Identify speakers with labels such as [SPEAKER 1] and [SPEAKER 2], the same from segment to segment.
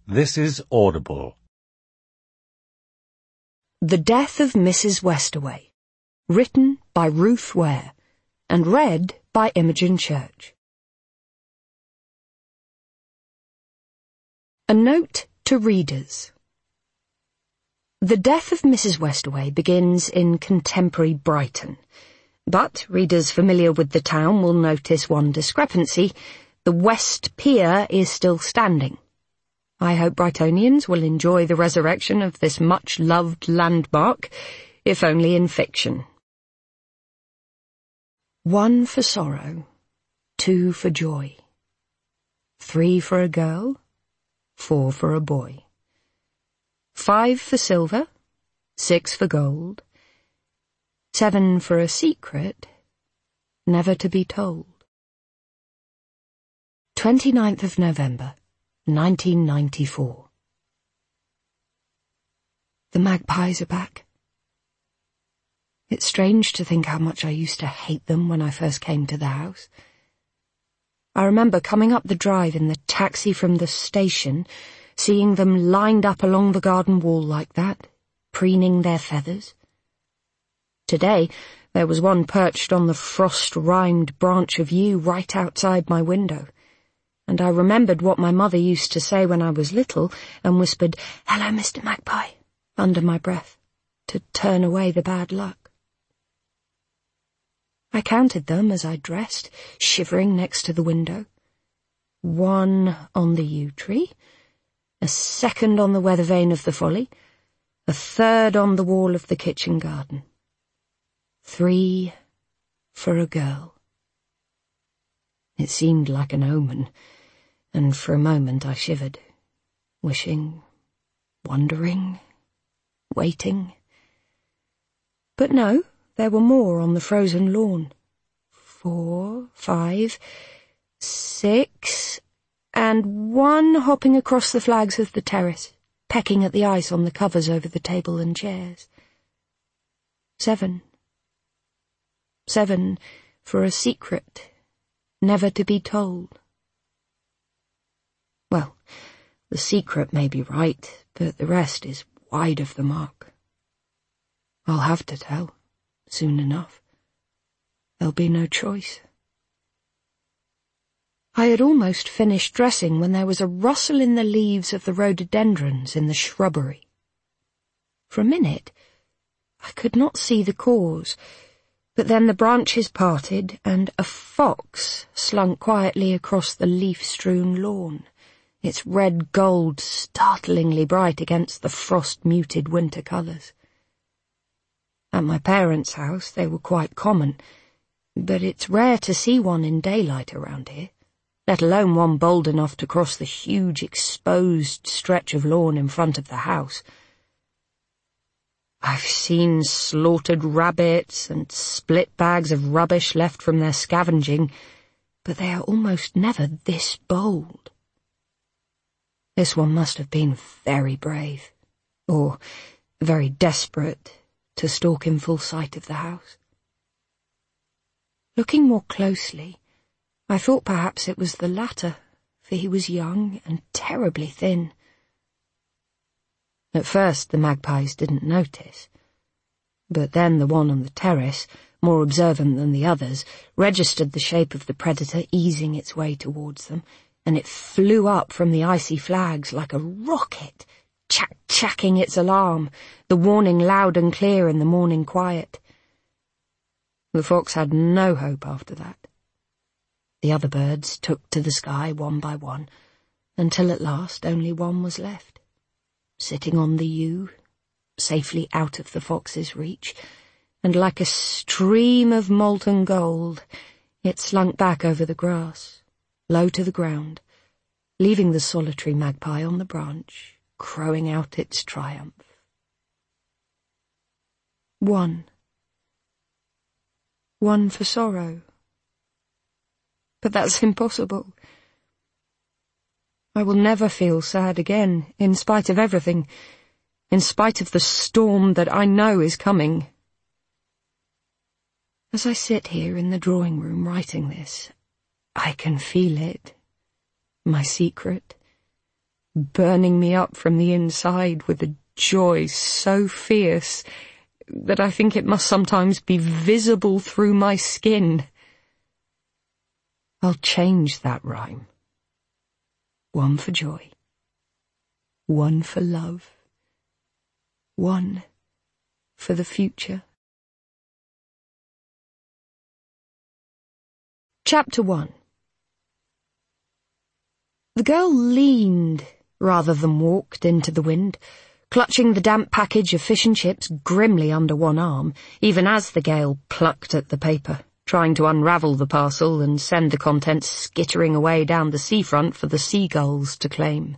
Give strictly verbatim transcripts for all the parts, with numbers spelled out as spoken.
[SPEAKER 1] This is Audible.
[SPEAKER 2] The Death of Missus Westaway, written by Ruth Ware, and read by Imogen Church. A note to readers. The Death of Missus Westaway begins in contemporary Brighton, but readers familiar with the town will notice one discrepancy. The West Pier is still standing. I hope Brightonians will enjoy the resurrection of this much-loved landmark, if only in fiction. One for sorrow, two for joy, three for a girl, four for a boy, five for silver, six for gold, seven for a secret, never to be told. twenty-ninth of November, nineteen ninety-four. The magpies are back. It's strange to think how much I used to hate them when I first came to the house. I remember coming up the drive in the taxi from the station, seeing them lined up along the garden wall like that, preening their feathers. Today, there was one perched on the frost-rimed branch of yew right outside my window, and I remembered what my mother used to say when I was little and whispered, "Hello, Mister Magpie," under my breath, to turn away the bad luck. I counted them as I dressed, shivering next to the window. One on the yew tree, a second on the weather vane of the folly, a third on the wall of the kitchen garden. Three for a girl. It seemed like an omen, and for a moment I shivered, wishing, wondering, waiting. But no, there were more on the frozen lawn. Four, five, six, and one hopping across the flags of the terrace, pecking at the ice on the covers over the table and chairs. Seven. Seven for a secret, never to be told. Well, the secret may be right, but the rest is wide of the mark. I'll have to tell, soon enough. There'll be no choice. I had almost finished dressing when there was a rustle in the leaves of the rhododendrons in the shrubbery. For a minute, I could not see the cause, but then the branches parted and a fox slunk quietly across the leaf-strewn lawn, its red gold startlingly bright against the frost-muted winter colours. At my parents' house they were quite common, but it's rare to see one in daylight around here, let alone one bold enough to cross the huge exposed stretch of lawn in front of the house. I've seen slaughtered rabbits and split bags of rubbish left from their scavenging, but they are almost never this bold. This one must have been very brave, or very desperate, to stalk in full sight of the house. Looking more closely, I thought perhaps it was the latter, for he was young and terribly thin. At first the magpies didn't notice, but then the one on the terrace, more observant than the others, registered the shape of the predator easing its way towards them, and it flew up from the icy flags like a rocket, chack-chacking its alarm, the warning loud and clear in the morning quiet. The fox had no hope after that. The other birds took to the sky one by one, until at last only one was left, sitting on the yew, safely out of the fox's reach, and like a stream of molten gold, it slunk back over the grass, low to the ground, leaving the solitary magpie on the branch, crowing out its triumph. One. One for sorrow. But that's impossible. I will never feel sad again, in spite of everything, in spite of the storm that I know is coming. As I sit here in the drawing room writing this, I can feel it, my secret, burning me up from the inside with a joy so fierce that I think it must sometimes be visible through my skin. I'll change that rhyme. One for joy, one for love, one for the future. Chapter one. The girl leaned rather than walked into the wind, clutching the damp package of fish and chips grimly under one arm, even as the gale plucked at the paper, trying to unravel the parcel and send the contents skittering away down the seafront for the seagulls to claim.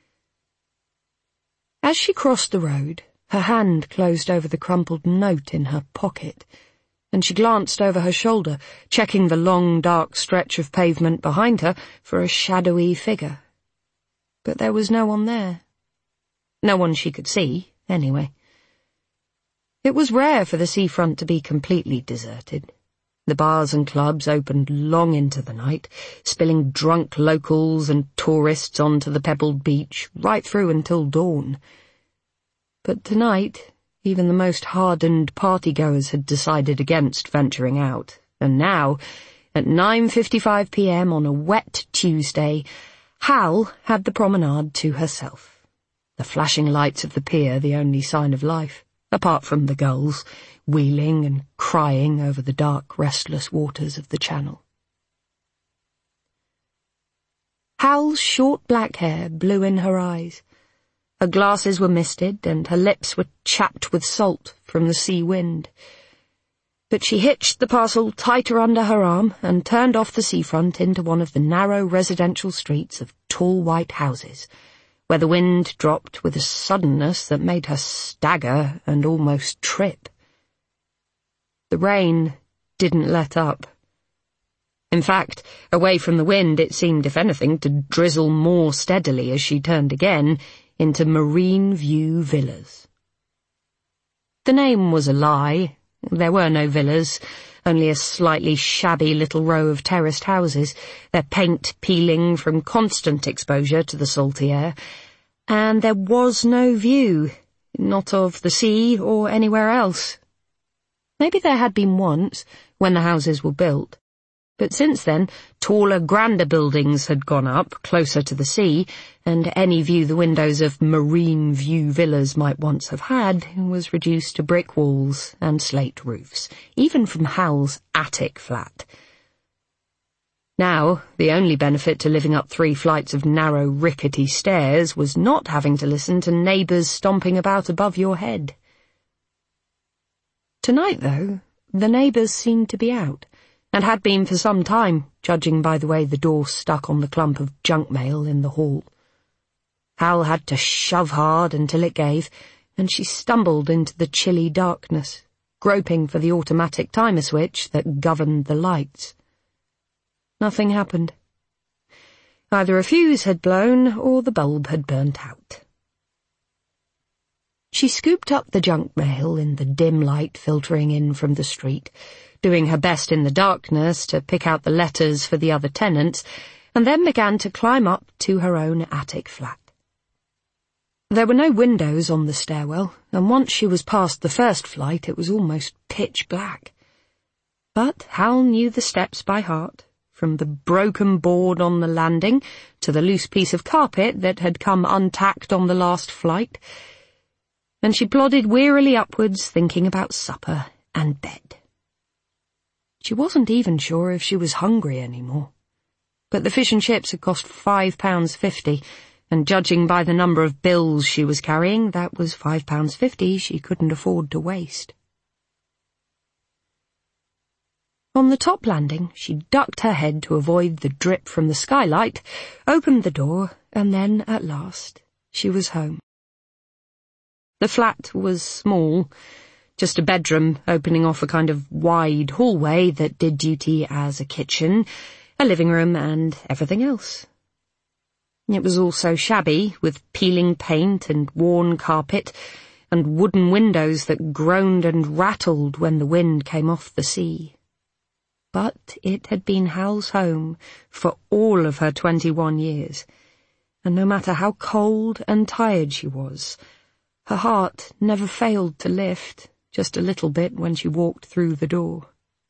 [SPEAKER 2] As she crossed the road, her hand closed over the crumpled note in her pocket, and she glanced over her shoulder, checking the long, dark stretch of pavement behind her for a shadowy figure. But there was no one there. No one she could see, anyway. It was rare for the seafront to be completely deserted. The bars and clubs opened long into the night, spilling drunk locals and tourists onto the pebbled beach right through until dawn. But tonight, even the most hardened partygoers had decided against venturing out, and now, at nine fifty-five p m on a wet Tuesday, Hal had the promenade to herself. The flashing lights of the pier the only sign of life, apart from the gulls, wheeling and crying over the dark, restless waters of the channel. Hal's short black hair blew in her eyes. Her glasses were misted, and her lips were chapped with salt from the sea wind. But she hitched the parcel tighter under her arm and turned off the seafront into one of the narrow residential streets of tall white houses, where the wind dropped with a suddenness that made her stagger and almost trip. The rain didn't let up. In fact, away from the wind it seemed, if anything, to drizzle more steadily as she turned again into Marine View Villas. The name was a lie. There were no villas, only a slightly shabby little row of terraced houses, their paint peeling from constant exposure to the salty air, and there was no view, not of the sea or anywhere else. Maybe there had been once, when the houses were built, but since then taller, grander buildings had gone up, closer to the sea, and any view the windows of Marine View Villas might once have had was reduced to brick walls and slate roofs, even from Hal's attic flat. Now, the only benefit to living up three flights of narrow, rickety stairs was not having to listen to neighbours stomping about above your head. Tonight, though, the neighbours seemed to be out, and had been for some time, judging by the way the door stuck on the clump of junk mail in the hall. Hal had to shove hard until it gave, and she stumbled into the chilly darkness, groping for the automatic timer switch that governed the lights. Nothing happened. Either a fuse had blown or the bulb had burnt out. She scooped up the junk mail in the dim light filtering in from the street, doing her best in the darkness to pick out the letters for the other tenants, and then began to climb up to her own attic flat. There were no windows on the stairwell, and once she was past the first flight it was almost pitch black. But Hal knew the steps by heart, from the broken board on the landing to the loose piece of carpet that had come untacked on the last flight, and she plodded wearily upwards, thinking about supper and bed. She wasn't even sure if she was hungry anymore, but the fish and chips had cost five pounds fifty, and judging by the number of bills she was carrying, that was five pounds fifty she couldn't afford to waste. On the top landing, she ducked her head to avoid the drip from the skylight, opened the door, and then, at last, she was home. The flat was small, just a bedroom opening off a kind of wide hallway that did duty as a kitchen, a living room, and everything else. It was all so shabby, with peeling paint and worn carpet, and wooden windows that groaned and rattled when the wind came off the sea. But it had been Hal's home for all of her twenty-one years, and no matter how cold and tired she was, her heart never failed to lift, just a little bit when she walked through the door.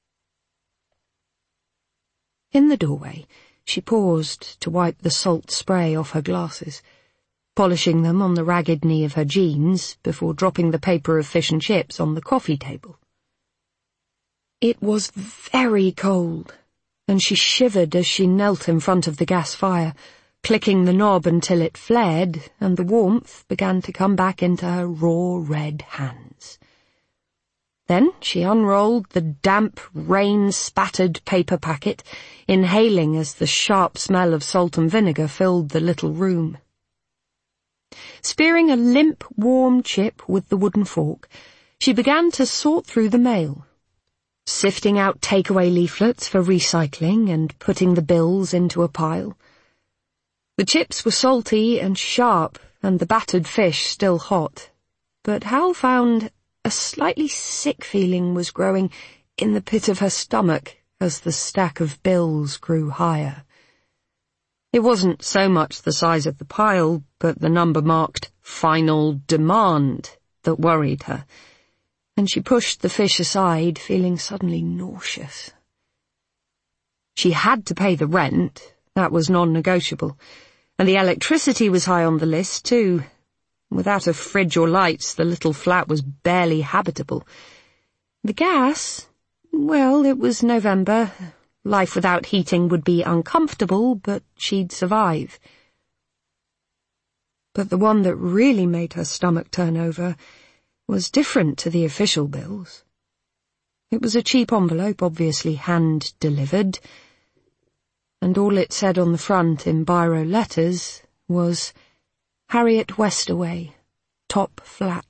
[SPEAKER 2] In the doorway, she paused to wipe the salt spray off her glasses, polishing them on the ragged knee of her jeans before dropping the paper of fish and chips on the coffee table. It was very cold, and she shivered as she knelt in front of the gas fire, clicking the knob until it flared and the warmth began to come back into her raw red hands. Then she unrolled the damp, rain-spattered paper packet, inhaling as the sharp smell of salt and vinegar filled the little room. Spearing a limp, warm chip with the wooden fork, she began to sort through the mail, sifting out takeaway leaflets for recycling and putting the bills into a pile. The chips were salty and sharp, and the battered fish still hot, but Hal found a slightly sick feeling was growing in the pit of her stomach as the stack of bills grew higher. It wasn't so much the size of the pile, but the number marked "Final Demand" that worried her, and she pushed the fish aside, feeling suddenly nauseous. She had to pay the rent, that was non-negotiable, and the electricity was high on the list, too. Without a fridge or lights, the little flat was barely habitable. The gas, well, it was November. Life without heating would be uncomfortable, but she'd survive. But the one that really made her stomach turn over was different to the official bills. It was a cheap envelope, obviously hand-delivered, and all it said on the front in biro letters was Harriet Westaway, top flat.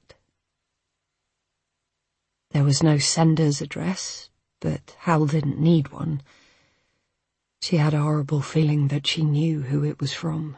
[SPEAKER 2] There was no sender's address, but Hal didn't need one. She had a horrible feeling that she knew who it was from.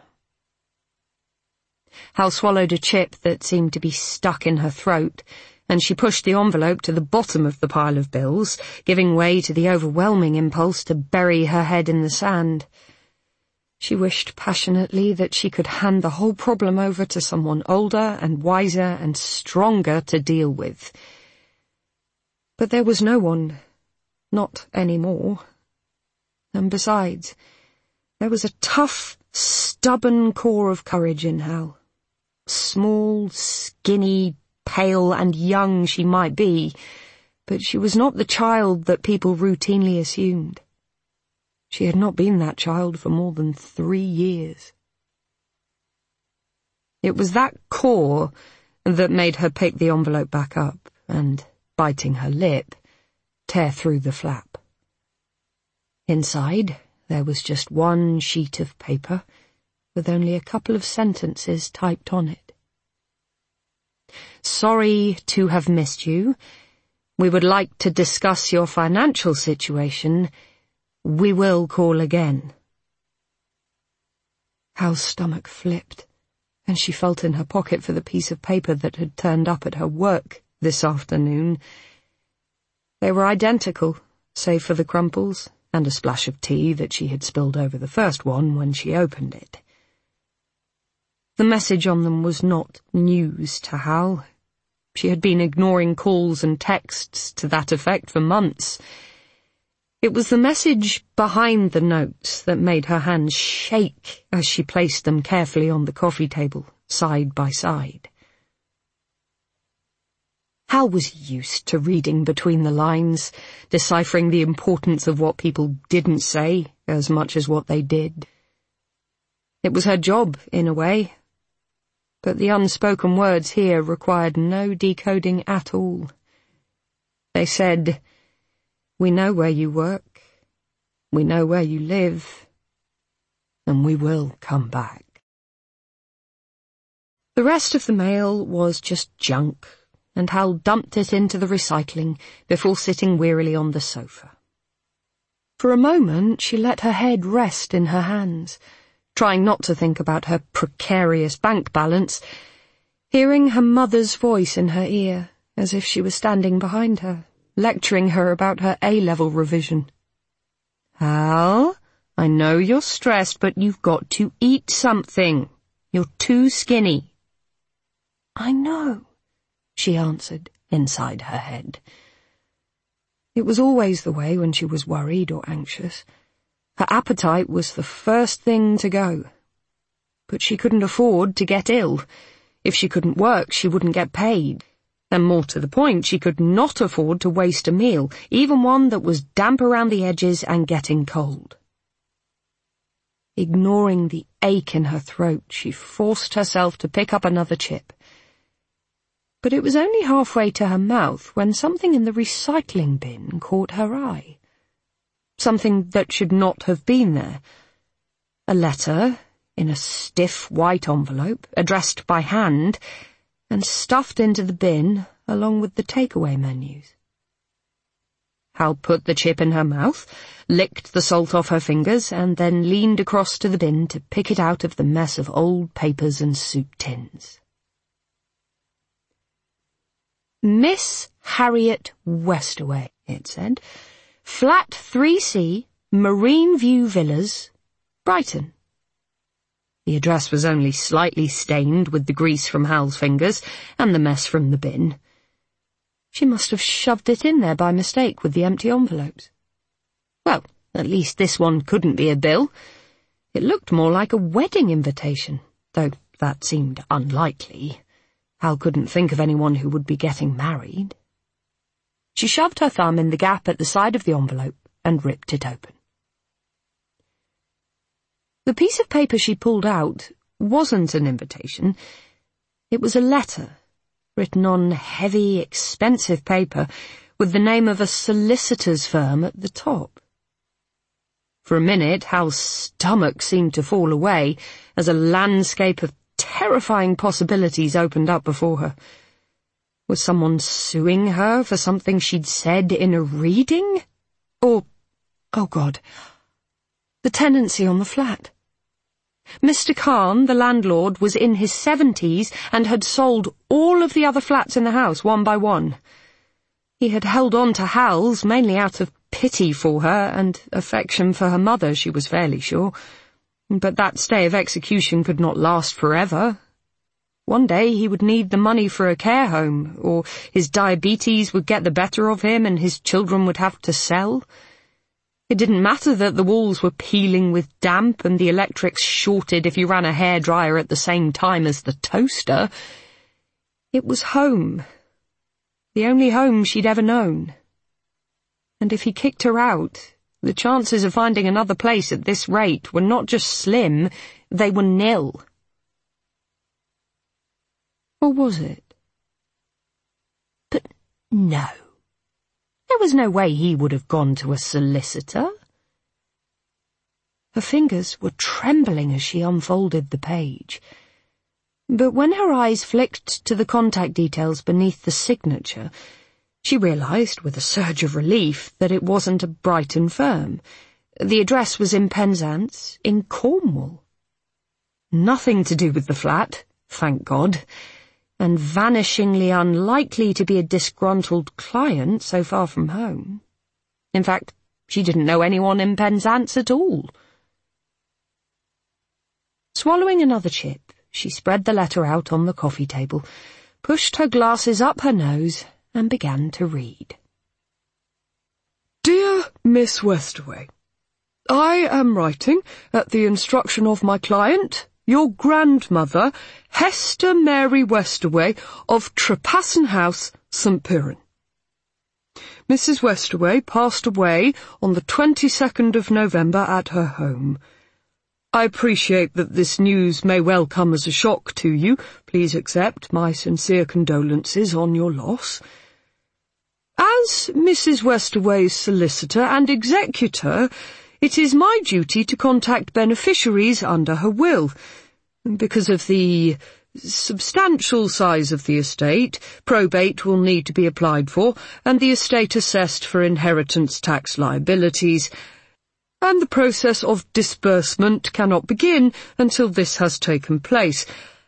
[SPEAKER 2] Hal swallowed a chip that seemed to be stuck in her throat, and she pushed the envelope to the bottom of the pile of bills, giving way to the overwhelming impulse to bury her head in the sand. She wished passionately that she could hand the whole problem over to someone older and wiser and stronger to deal with. But there was no one, not anymore. And besides, there was a tough, stubborn core of courage in Hal. Small, skinny, pale and young she might be, but she was not the child that people routinely assumed. She had not been that child for more than three years. It was that core that made her pick the envelope back up and, biting her lip, tear through the flap. Inside, there was just one sheet of paper, with only a couple of sentences typed on it. Sorry to have missed you. We would like to discuss your financial situation. We will call again. Hal's stomach flipped, and she felt in her pocket for the piece of paper that had turned up at her work this afternoon. They were identical, save for the crumples and a splash of tea that she had spilled over the first one when she opened it. The message on them was not news to Hal. She had been ignoring calls and texts to that effect for months. It was the message behind the notes that made her hands shake as she placed them carefully on the coffee table, side by side. Hal was used to reading between the lines, deciphering the importance of what people didn't say as much as what they did. It was her job, in a way, but the unspoken words here required no decoding at all. They said, "We know where you work, we know where you live, and we will come back." The rest of the mail was just junk, and Hal dumped it into the recycling before sitting wearily on the sofa. For a moment she let her head rest in her hands, trying not to think about her precarious bank balance, hearing her mother's voice in her ear, as if she was standing behind her, lecturing her about her A-level revision. "Hal, I know you're stressed, but you've got to eat something. You're too skinny." "I know," she answered inside her head. It was always the way when she was worried or anxious. Her appetite was the first thing to go. But she couldn't afford to get ill. If she couldn't work, she wouldn't get paid. And more to the point, she could not afford to waste a meal, even one that was damp around the edges and getting cold. Ignoring the ache in her throat, she forced herself to pick up another chip. But it was only halfway to her mouth when something in the recycling bin caught her eye. Something that should not have been there. A letter in a stiff white envelope, addressed by hand, and stuffed into the bin along with the takeaway menus. Hal put the chip in her mouth, licked the salt off her fingers, and then leaned across to the bin to pick it out of the mess of old papers and soup tins. "Miss Harriet Westaway," it said. "Flat three C, Marine View Villas, Brighton." The address was only slightly stained with the grease from Hal's fingers and the mess from the bin. She must have shoved it in there by mistake with the empty envelopes. Well, at least this one couldn't be a bill. It looked more like a wedding invitation, though that seemed unlikely. Hal couldn't think of anyone who would be getting married. She shoved her thumb in the gap at the side of the envelope and ripped it open. The piece of paper she pulled out wasn't an invitation. It was a letter, written on heavy, expensive paper, with the name of a solicitor's firm at the top. For a minute, Hal's stomach seemed to fall away as a landscape of terrifying possibilities opened up before her. Was someone suing her for something she'd said in a reading? Or, oh God, the tenancy on the flat. Mister Khan, the landlord, was in his seventies and had sold all of the other flats in the house one by one. He had held on to Hal's mainly out of pity for her and affection for her mother, she was fairly sure. But that stay of execution could not last forever. One day he would need the money for a care home, or his diabetes would get the better of him and his children would have to sell. It didn't matter that the walls were peeling with damp and the electrics shorted if you ran a hairdryer at the same time as the toaster. It was home. The only home she'd ever known. And if he kicked her out, the chances of finding another place at this rate were not just slim, they were nil. Or was it? But no. There was no way he would have gone to a solicitor. Her fingers were trembling as she unfolded the page. But when her eyes flicked to the contact details beneath the signature, she realized, with a surge of relief, that it wasn't a Brighton firm. The address was in Penzance, in Cornwall. Nothing to do with the flat, thank God, and vanishingly unlikely to be a disgruntled client so far from home. In fact, she didn't know anyone in Penzance at all. Swallowing another chip, she spread the letter out on the coffee table, pushed her glasses up her nose, and began to read. Dear Miss Westaway, I am writing, at the instruction of my client, your grandmother, Hester Mary Westaway, of Trepasson House, St Piran. Missus Westaway passed away on the twenty-second of November at her home. I appreciate that this news may well come as a shock to you. Please accept my sincere condolences on your loss. As Missus Westaway's solicitor and executor, it is my duty to contact beneficiaries under her will. Because of the substantial size of the estate, probate will need to be applied for, and the estate assessed for inheritance tax liabilities, and the process of disbursement cannot begin until this has taken place.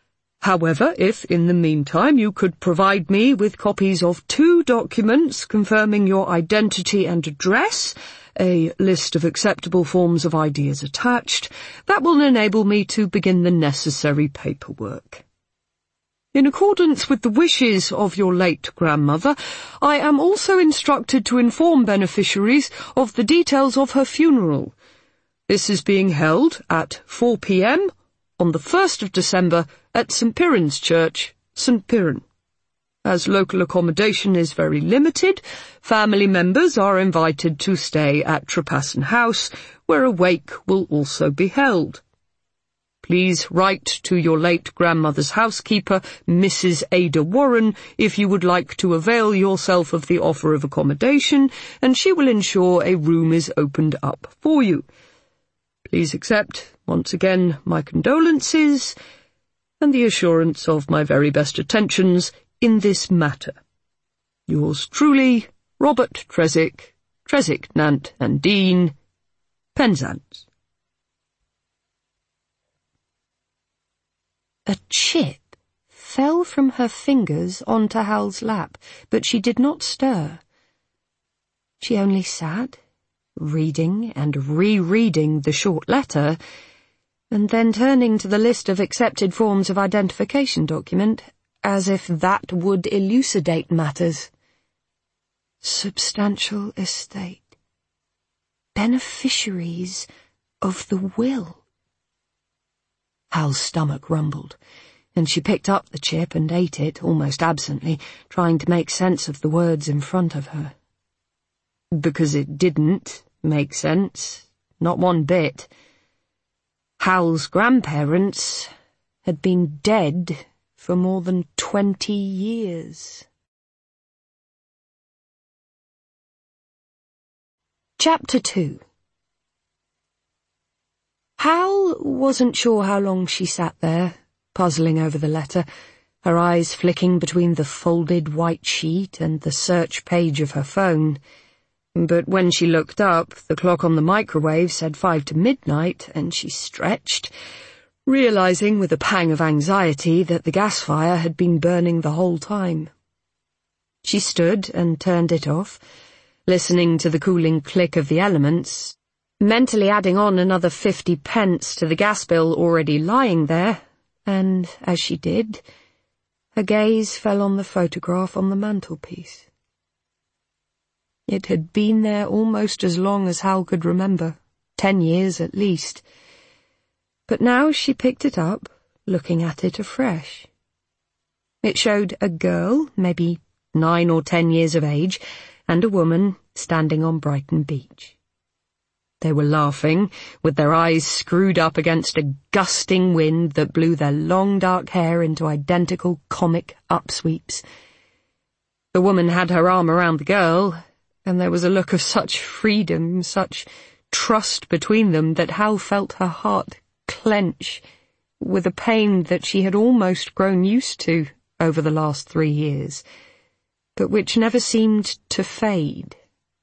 [SPEAKER 1] However, if in the meantime you could provide me with copies of two documents confirming your identity and address, a list of acceptable forms of I D is attached, that will enable me to begin the necessary paperwork. In accordance with the wishes of your late grandmother, I am also instructed to inform beneficiaries of the details of her funeral. This is being held at four p m on the first of December at St Piran's Church, St Piran. As local accommodation is very limited, family members are invited to stay at Trepasson House, where a wake will also be held. Please write to your late grandmother's housekeeper, Missus Ada Warren, if you would like to avail yourself of the offer of accommodation, and she will ensure a room is opened up for you. Please accept, once again, my condolences and the assurance of my very best attentions in this matter. Yours truly, Robert Tresick, Tresick, Nant and Dean, Penzance.
[SPEAKER 2] A chip fell from her fingers onto Hal's lap, but she did not stir. She only sat, reading and rereading the short letter, and then turning to the list of accepted forms of identification document, as if that would elucidate matters. Substantial estate. Beneficiaries of the will. Hal's stomach rumbled, and she picked up the chip and ate it, almost absently, trying to make sense of the words in front of her. Because it didn't make sense, not one bit. Hal's grandparents had been dead for more than twenty years. Chapter two. Hal wasn't sure how long she sat there, puzzling over the letter, her eyes flicking between the folded white sheet and the search page of her phone. But when she looked up, the clock on the microwave said five to midnight, and she stretched, realizing with a pang of anxiety that the gas fire had been burning the whole time. She stood and turned it off, listening to the cooling click of the elements, mentally adding on another fifty pence to the gas bill already lying there, and, as she did, her gaze fell on the photograph on the mantelpiece. It had been there almost as long as Hal could remember, ten years at least. But now she picked it up, looking at it afresh. It showed a girl, maybe nine or ten years of age, and a woman standing on Brighton Beach. They were laughing, with their eyes screwed up against a gusting wind that blew their long dark hair into identical comic upsweeps. The woman had her arm around the girl, and there was a look of such freedom, such trust between them, that Hal felt her heart clench with a pain that she had almost grown used to over the last three years, but which never seemed to fade.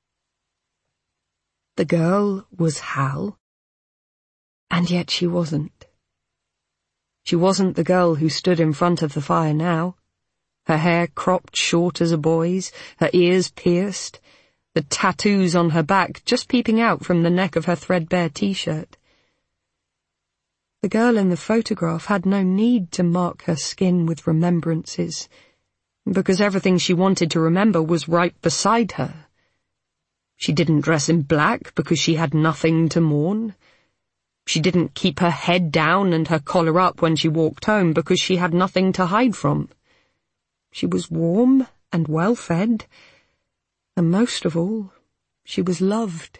[SPEAKER 2] The girl was Hal, and yet she wasn't. She wasn't the girl who stood in front of the fire now, her hair cropped short as a boy's, her ears pierced, the tattoos on her back just peeping out from the neck of her threadbare t-shirt. The girl in the photograph had no need to mark her skin with remembrances, because everything she wanted to remember was right beside her. She didn't dress in black because she had nothing to mourn. She didn't keep her head down and her collar up when she walked home because she had nothing to hide from. She was warm and well-fed, and most of all, she was loved.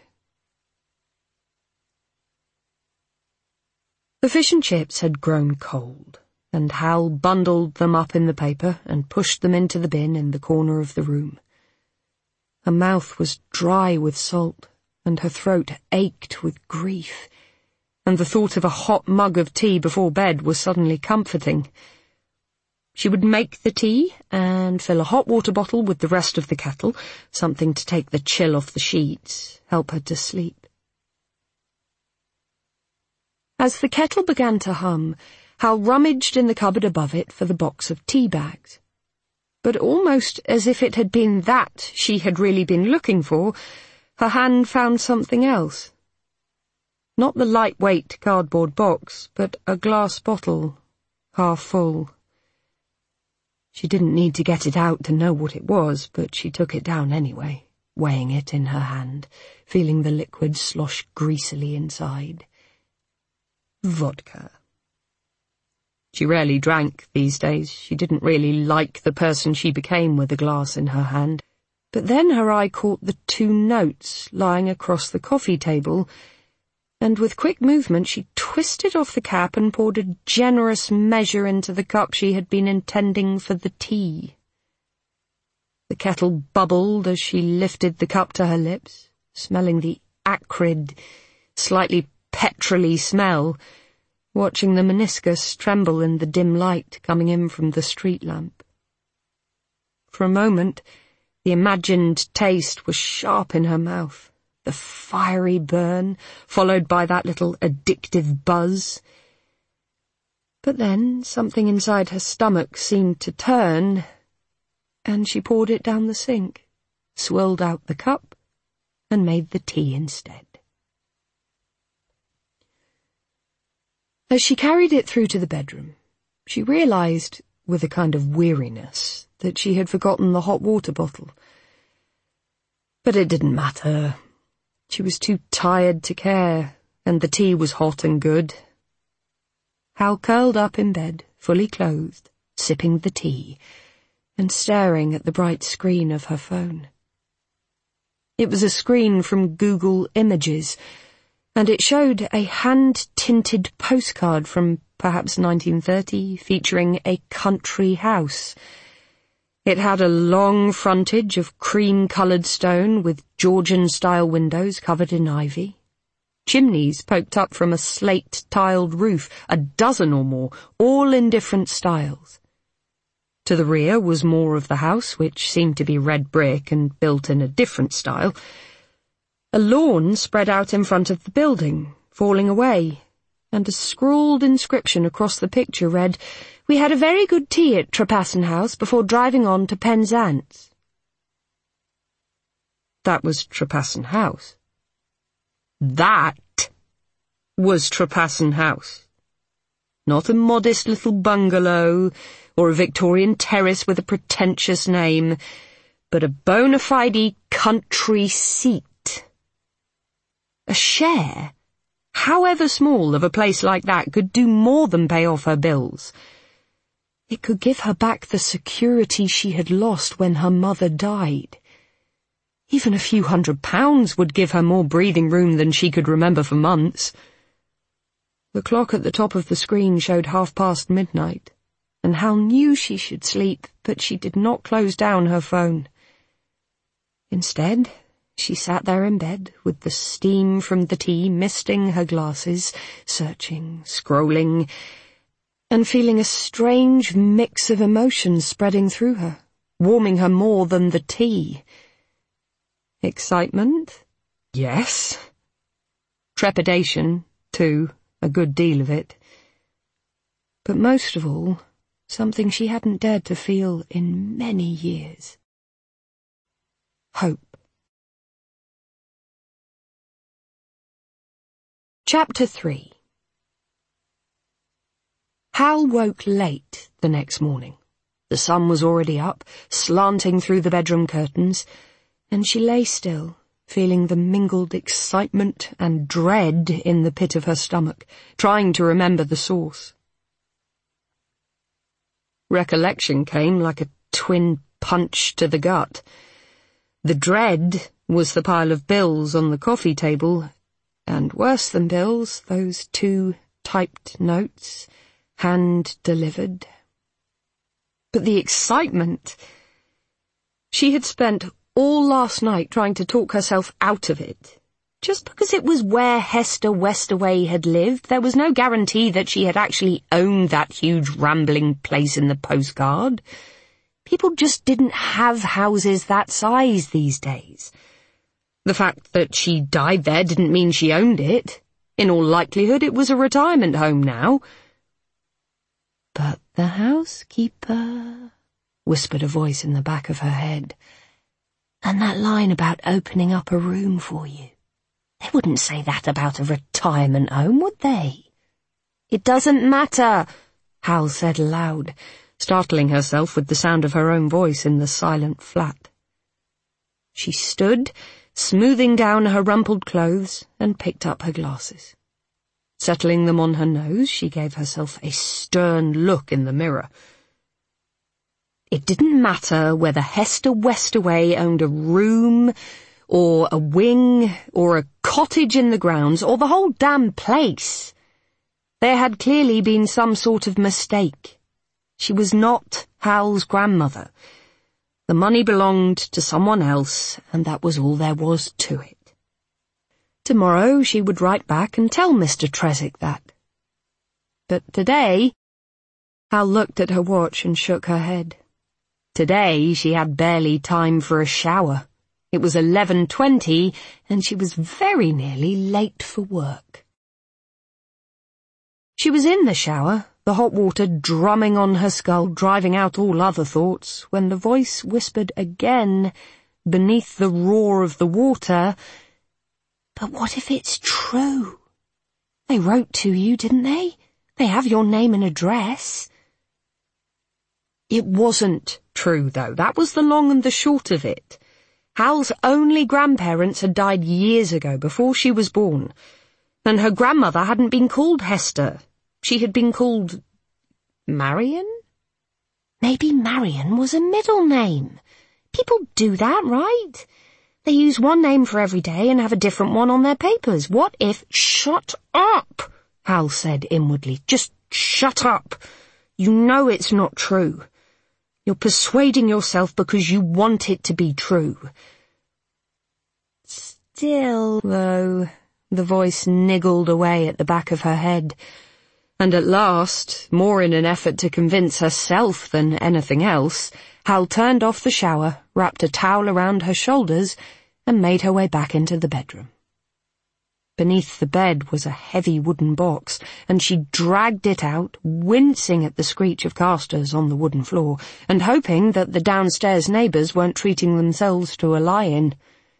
[SPEAKER 2] The fish and chips had grown cold, and Hal bundled them up in the paper and pushed them into the bin in the corner of the room. Her mouth was dry with salt, and her throat ached with grief, and the thought of a hot mug of tea before bed was suddenly comforting. She would make the tea and fill a hot water bottle with the rest of the kettle, something to take the chill off the sheets, help her to sleep. As the kettle began to hum, Hal rummaged in the cupboard above it for the box of tea bags. But almost as if it had been that she had really been looking for, her hand found something else. Not the lightweight cardboard box, but a glass bottle, half full. She didn't need to get it out to know what it was, but she took it down anyway, weighing it in her hand, feeling the liquid slosh greasily inside. Vodka. She rarely drank these days. She didn't really like the person she became with a glass in her hand. But then her eye caught the two notes lying across the coffee table, and with quick movement she twisted off the cap and poured a generous measure into the cup she had been intending for the tea. The kettle bubbled as she lifted the cup to her lips, smelling the acrid, slightly petrol-y smell, watching the meniscus tremble in the dim light coming in from the street lamp. For a moment, the imagined taste was sharp in her mouth, the fiery burn, followed by that little addictive buzz. But then something inside her stomach seemed to turn, and she poured it down the sink, swirled out the cup, and made the tea instead. As she carried it through to the bedroom, she realized, with a kind of weariness, that she had forgotten the hot water bottle. But it didn't matter. She was too tired to care, and the tea was hot and good. Hal curled up in bed, fully clothed, sipping the tea, and staring at the bright screen of her phone. It was a screen from Google Images, and it showed a hand-tinted postcard from perhaps nineteen thirty, featuring a country house. It had a long frontage of cream-coloured stone with Georgian-style windows covered in ivy. Chimneys poked up from a slate-tiled roof, a dozen or more, all in different styles. To the rear was more of the house, which seemed to be red brick and built in a different style. A lawn spread out in front of the building, falling away, and a scrawled inscription across the picture read, "We had a very good tea at Trepassen House before driving on to Penzance." That was Trepassen House. That was Trepassen House. Not a modest little bungalow or a Victorian terrace with a pretentious name, but a bona fide country seat. A share, however small, of a place like that could do more than pay off her bills. It could give her back the security she had lost when her mother died. Even a few hundred pounds would give her more breathing room than she could remember for months. The clock at the top of the screen showed half past midnight, and Hal knew she should sleep, but she did not close down her phone. Instead, she sat there in bed, with the steam from the tea misting her glasses, searching, scrolling, and feeling a strange mix of emotions spreading through her, warming her more than the tea. Excitement? Yes. Trepidation, too, a good deal of it. But most of all, something she hadn't dared to feel in many years. Hope. Chapter three. Hal woke late the next morning. The sun was already up, slanting through the bedroom curtains, and she lay still, feeling the mingled excitement and dread in the pit of her stomach, trying to remember the source. Recollection came like a twin punch to the gut. The dread was the pile of bills on the coffee table, and worse than bills, those two typed notes, hand-delivered. But the excitement! She had spent all last night trying to talk herself out of it. Just because it was where Hester Westaway had lived, there was no guarantee that she had actually owned that huge rambling place in the postcard. People just didn't have houses that size these days. The fact that she died there didn't mean she owned it. In all likelihood, it was a retirement home now. But the housekeeper, whispered a voice in the back of her head. And that line about opening up a room for you. They wouldn't say that about a retirement home, would they? It doesn't matter, Hal said aloud, startling herself with the sound of her own voice in the silent flat. She stood, smoothing down her rumpled clothes, and picked up her glasses. Settling them on her nose, she gave herself a stern look in the mirror. It didn't matter whether Hester Westaway owned a room, or a wing, or a cottage in the grounds, or the whole damn place. There had clearly been some sort of mistake. She was not Hal's grandmother. The money belonged to someone else, and that was all there was to it. Tomorrow she would write back and tell Mister Tresick that. But today, Hal looked at her watch and shook her head. Today she had barely time for a shower. It was eleven twenty, and she was very nearly late for work. She was in the shower, the hot water drumming on her skull, driving out all other thoughts, when the voice whispered again, beneath the roar of the water, "But what if it's true? They wrote to you, didn't they? They have your name and address." It wasn't true, though. That was the long and the short of it. Hal's only grandparents had died years ago, before she was born, and her grandmother hadn't been called Hester. She had been called Marion? Maybe Marion was a middle name. People do that, right? They use one name for every day and have a different one on their papers. What if— "Shut up," Hal said inwardly. "Just shut up. You know it's not true. You're persuading yourself because you want it to be true." Still, though, the voice niggled away at the back of her head, and at last, more in an effort to convince herself than anything else, Hal turned off the shower, wrapped a towel around her shoulders, and made her way back into the bedroom. Beneath the bed was a heavy wooden box, and she dragged it out, wincing at the screech of casters on the wooden floor, and hoping that the downstairs neighbours weren't treating themselves to a lie-in.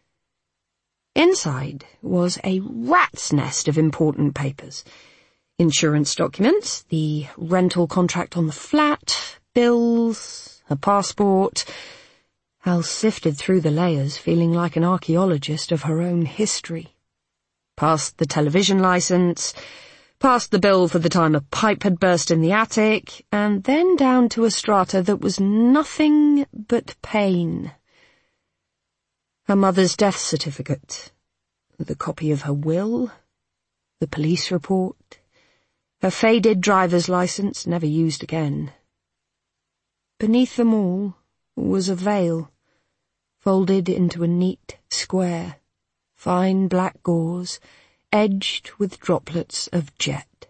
[SPEAKER 2] Inside was a rat's nest of important papers. Insurance documents, the rental contract on the flat, bills, a passport. Hal sifted through the layers, feeling like an archaeologist of her own history. Past the television license, past the bill for the time a pipe had burst in the attic, and then down to a strata that was nothing but pain. Her mother's death certificate, the copy of her will, the police report, her faded driver's license, never used again. Beneath them all was a veil, folded into a neat square. Fine black gauze, edged with droplets of jet.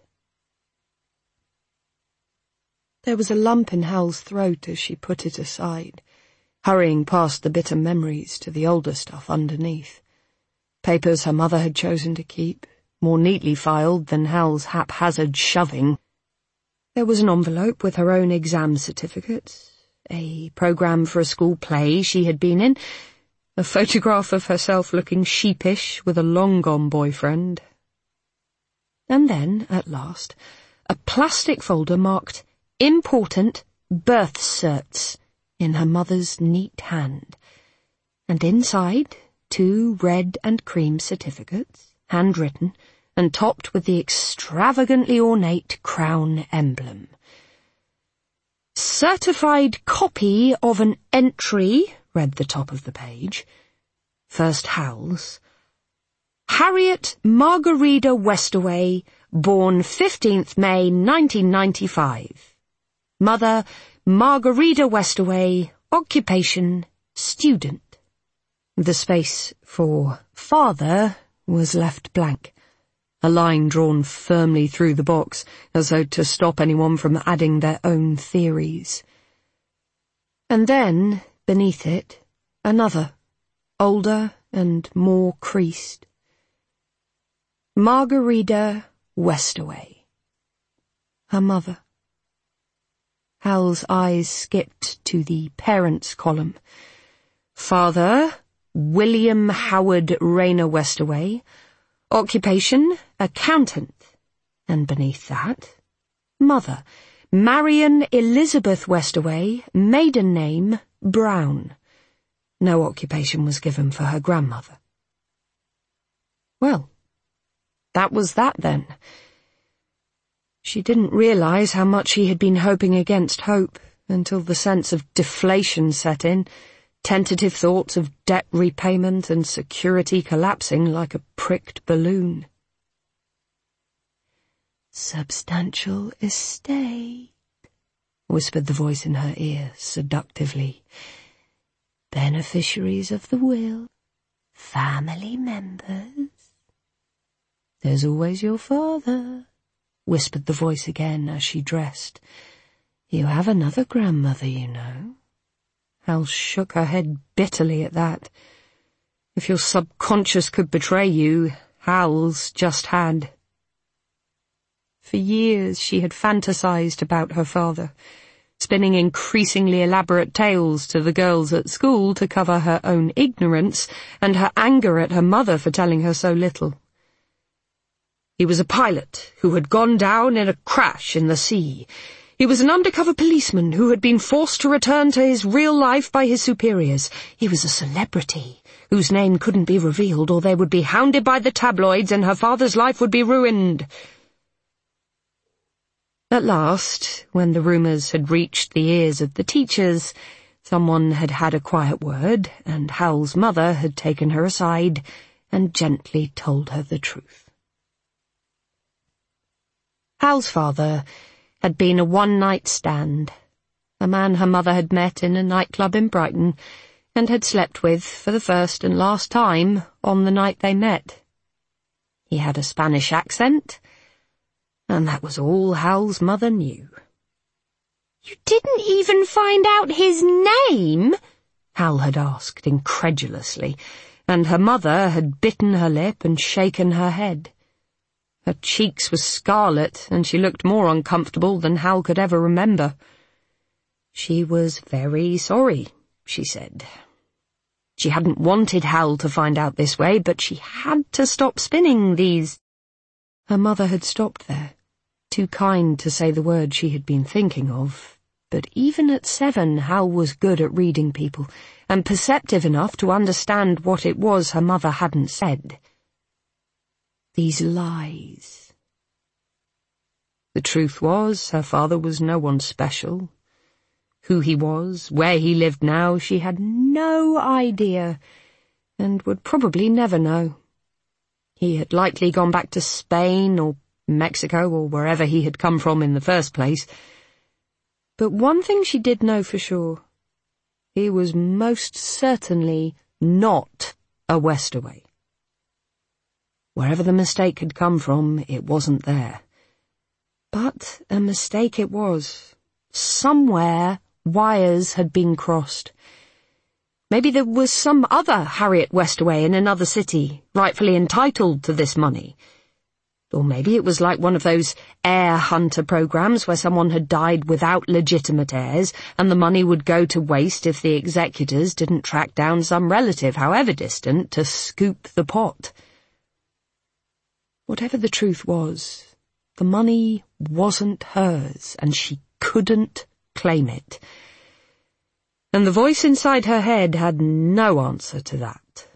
[SPEAKER 2] There was a lump in Hal's throat as she put it aside, hurrying past the bitter memories to the older stuff underneath. Papers her mother had chosen to keep, more neatly filed than Hal's haphazard shoving. There was an envelope with her own exam certificates, a programme for a school play she had been in, a photograph of herself looking sheepish with a long-gone boyfriend. And then, at last, a plastic folder marked "Important Birth Certs" in her mother's neat hand, and inside two red and cream certificates, handwritten, and topped with the extravagantly ornate crown emblem. "Certified copy of an entry," read the top of the page. First Hal's. "Harriet Margarida Westaway, born fifteenth May nineteen ninety-five. Mother, Margarida Westaway, occupation, student." The space for father was left blank, a line drawn firmly through the box, as though to stop anyone from adding their own theories. And then, beneath it, another, older and more creased. Margarida Westaway. Her mother. Hal's eyes skipped to the parents column. Father, William Howard Rayner Westaway. Occupation, accountant. And beneath that, mother, Marion Elizabeth Westaway, maiden name, Brown. No occupation was given for her grandmother. Well, that was that then. She didn't realize how much she had been hoping against hope until the sense of deflation set in, tentative thoughts of debt repayment and security collapsing like a pricked balloon. "Substantial estate," whispered the voice in her ear seductively. "Beneficiaries of the will, family members." "There's always your father," whispered the voice again as she dressed. "You have another grandmother, you know." Hal shook her head bitterly at that. If your subconscious could betray you, Hal's just had. For years she had fantasized about her father, spinning increasingly elaborate tales to the girls at school to cover her own ignorance and her anger at her mother for telling her so little. He was a pilot who had gone down in a crash in the sea. He was an undercover policeman who had been forced to return to his real life by his superiors. He was a celebrity whose name couldn't be revealed or they would be hounded by the tabloids and her father's life would be ruined. At last, when the rumours had reached the ears of the teachers, someone had had a quiet word, and Hal's mother had taken her aside and gently told her the truth. Hal's father had been a one-night stand, a man her mother had met in a nightclub in Brighton and had slept with for the first and last time on the night they met. He had a Spanish accent, and that was all Hal's mother knew. "You didn't even find out his name?" Hal had asked incredulously, and her mother had bitten her lip and shaken her head. Her cheeks were scarlet, and she looked more uncomfortable than Hal could ever remember. She was very sorry, she said. She hadn't wanted Hal to find out this way, but she had to stop spinning these. Her mother had stopped there, too kind to say the word she had been thinking of, but even at seven Hal was good at reading people, and perceptive enough to understand what it was her mother hadn't said. These lies. The truth was, her father was no one special. Who he was, where he lived now, she had no idea, and would probably never know. He had likely gone back to Spain or Mexico or wherever he had come from in the first place. But one thing she did know for sure. He was most certainly not a Westaway. Wherever the mistake had come from, it wasn't there. But a mistake it was. Somewhere wires had been crossed. Maybe there was some other Harriet Westaway in another city, rightfully entitled to this money. Or maybe it was like one of those heir hunter programs where someone had died without legitimate heirs, and the money would go to waste if the executors didn't track down some relative, however distant, to scoop the pot. Whatever the truth was, the money wasn't hers, and she couldn't claim it. And the voice inside her head had no answer to that.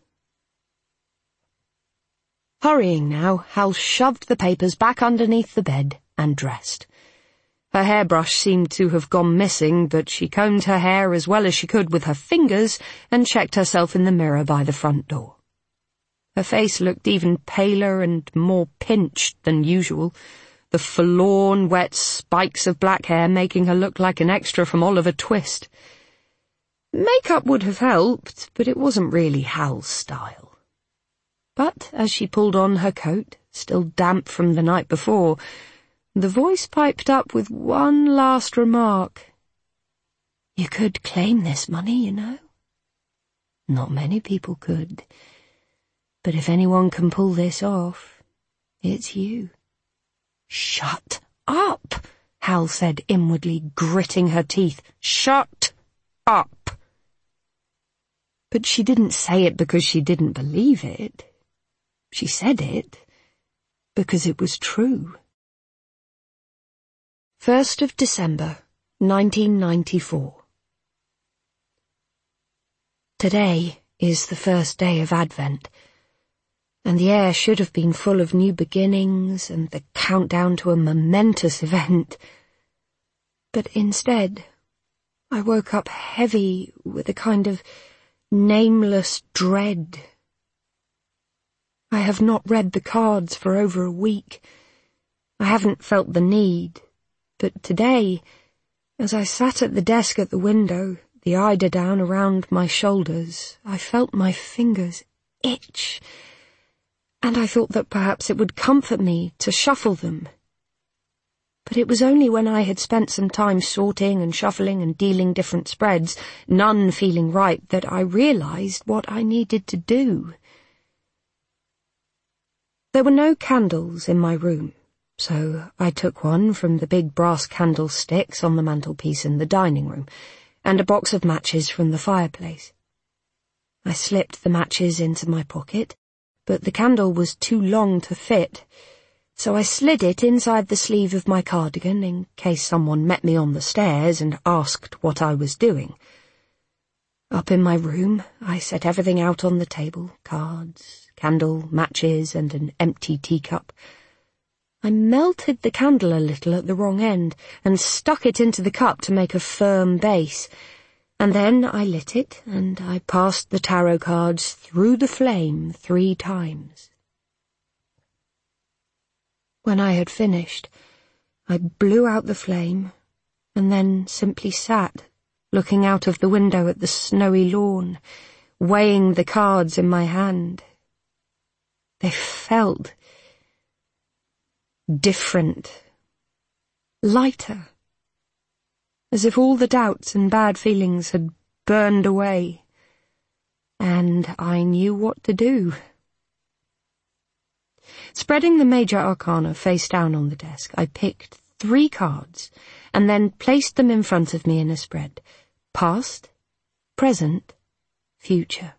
[SPEAKER 2] Hurrying now, Hal shoved the papers back underneath the bed and dressed. Her hairbrush seemed to have gone missing, but she combed her hair as well as she could with her fingers and checked herself in the mirror by the front door. Her face looked even paler and more pinched than usual, the forlorn, wet spikes of black hair making her look like an extra from Oliver Twist. Makeup would have helped, but it wasn't really Hal's style. But as she pulled on her coat, still damp from the night before, the voice piped up with one last remark. "You could claim this money, you know. Not many people could. But if anyone can pull this off, it's you." "Shut up!" Hal said inwardly, gritting her teeth. "Shut up!" But she didn't say it because she didn't believe it. She said it because it was true. First of December, nineteen ninety-four. Today is the first day of Advent, and the air should have been full of new beginnings and the countdown to a momentous event. But instead, I woke up heavy with a kind of nameless dread. I have not read the cards for over a week. I haven't felt the need, but today, as I sat at the desk at the window, the eiderdown around my shoulders, I felt my fingers itch, and I thought that perhaps it would comfort me to shuffle them. But it was only when I had spent some time sorting and shuffling and dealing different spreads, none feeling right, that I realized what I needed to do. There were no candles in my room, so I took one from the big brass candlesticks on the mantelpiece in the dining room, and a box of matches from the fireplace. I slipped the matches into my pocket, but the candle was too long to fit, so I slid it inside the sleeve of my cardigan in case someone met me on the stairs and asked what I was doing. Up in my room, I set everything out on the table, cards, candle, matches, and an empty teacup. I melted the candle a little at the wrong end and stuck it into the cup to make a firm base, and then I lit it and I passed the tarot cards through the flame three times. When I had finished, I blew out the flame and then simply sat, looking out of the window at the snowy lawn, weighing the cards in my hand. They felt different, lighter, as if all the doubts and bad feelings had burned away, and I knew what to do. Spreading the major arcana face down on the desk, I picked three cards and then placed them in front of me in a spread. Past, present, future.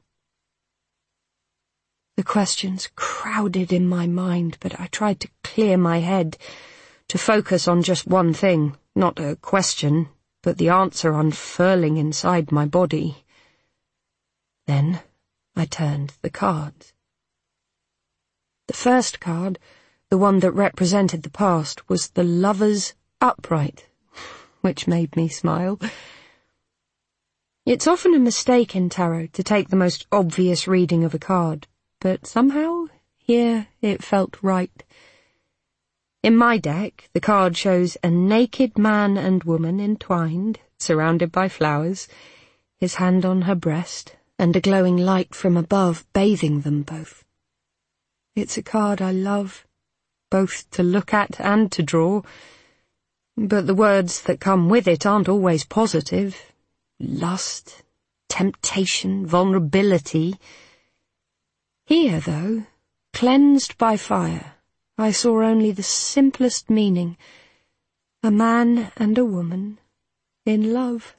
[SPEAKER 2] The questions crowded in my mind, but I tried to clear my head, to focus on just one thing, not a question, but the answer unfurling inside my body. Then I turned the cards. The first card, the one that represented the past, was the Lover's Upright, which made me smile. It's often a mistake in tarot to take the most obvious reading of a card, but somehow, here, it felt right. In my deck, the card shows a naked man and woman entwined, surrounded by flowers, his hand on her breast, and a glowing light from above bathing them both. It's a card I love, both to look at and to draw, but the words that come with it aren't always positive. Lust, temptation, vulnerability. Here, though, cleansed by fire, I saw only the simplest meaning, a man and a woman in love.